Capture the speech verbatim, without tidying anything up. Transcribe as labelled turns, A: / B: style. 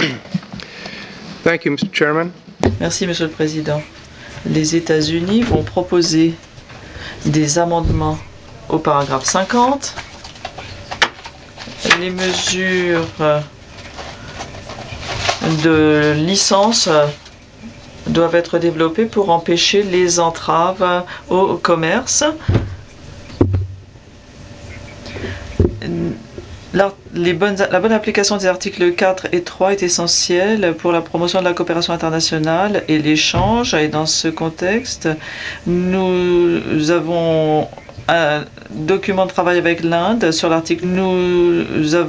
A: Thank you, Mister Chairman.
B: Merci, Monsieur le Président. Les États-Unis vont proposer des amendements au paragraphe cinquante. Les mesures de licence doivent être développées pour empêcher les entraves au commerce. La, les bonnes, la bonne application des articles quatre et trois est essentielle pour la promotion de la coopération internationale et l'échange. Et dans ce contexte, nous avons un document de travail avec l'Inde sur l'article. Nous avons